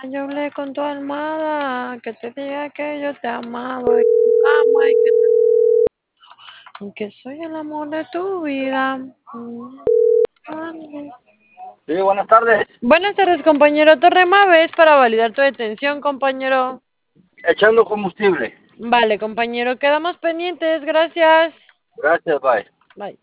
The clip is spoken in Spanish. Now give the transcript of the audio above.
Yo hablé con tu almohada, que te diga que yo te amaba y tu cama y que soy el amor de tu vida. Sí, buenas tardes. Buenas tardes, compañero Torremaves, para validar tu detención, compañero. Echando combustible. Vale, compañero, quedamos pendientes, gracias. Gracias, bye. Bye.